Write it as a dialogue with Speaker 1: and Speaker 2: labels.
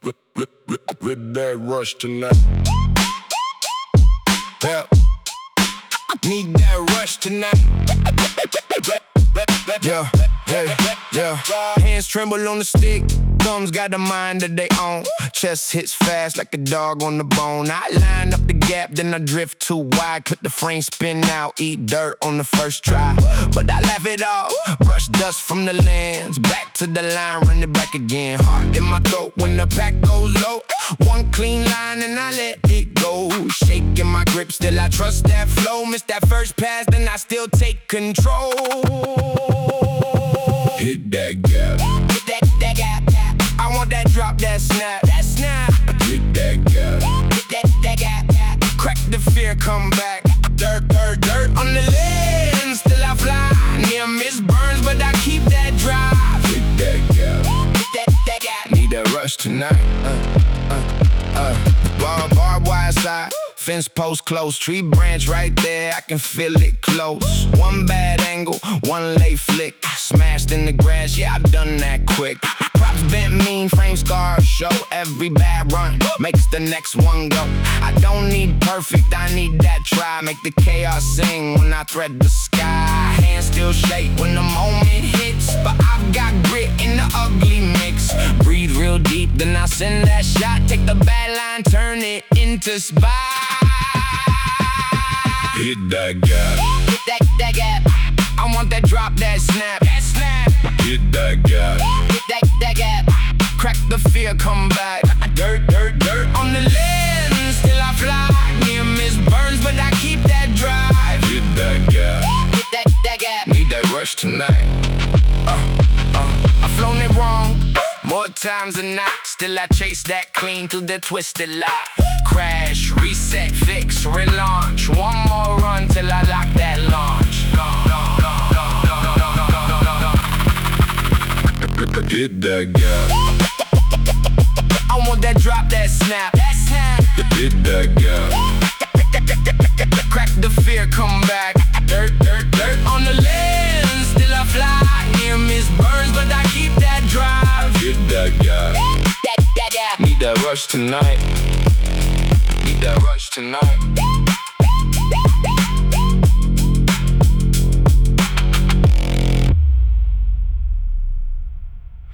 Speaker 1: With that rush tonight. Yeah. Need that rush tonight. Yeah, yeah. Hands tremble on the stick, thumbs got the mind of their own. Chest hits fast like a dog on the bone. I line up the gap, then I drift too wide. Cut the frame, spin out, eat dirt on the first try. But I laugh it off, brush dust from the lens. Back to the line, run it back again. Heart in my throat when the pack goes low. One clean line and I let it go. Shaking my grip, still I trust that flow. Miss that first pass, then I still take control. Hit that gap. Hit that gap. I want that drop, that snap. That snap. Hit that gap. Hit that gap. Crack the fear, come back. Dirt on the lens, still I fly. Near miss burns, but I keep that drive. Hit that gap. Hit that gap. Need that rush tonight. Barbed wire side, fence post close, tree branch right there, I can feel it close. One bad angle, one late flick, smashed in the grass, yeah, I done that quick. Props bent mean, frame scars show every bad run makes the next one go. I don't need perfect, I need that try. Make the chaos sing when I thread the sky. Hands still shake when the moment hits, but I've got grit in the ugly mix. Breathe real deep, then I send that shot. Take the bad line, turn it into spy. Hit that gap. Hit that gap. I want that drop, that snap. That snap. Hit that gap. Hit that gap. Crack the fear, come back. Dirt on the lens, still I fly. Near miss burns, but I keep that drive. Hit that gap. Hit that gap. Need that rush tonight. I've flown it wrong more times than not. Still I chase that clean through the twisted lock. Crash, reset, fix, relaunch. One more run till I lock that launch. Hit that gap. I want that drop, that snap. That snap. Hit that gap. Crack the fear, come back. Dirt on the lens, still I fly. Near miss burns, but I keep that drive. Hit that gap. That gap. Need that rush tonight. Need that rush tonight.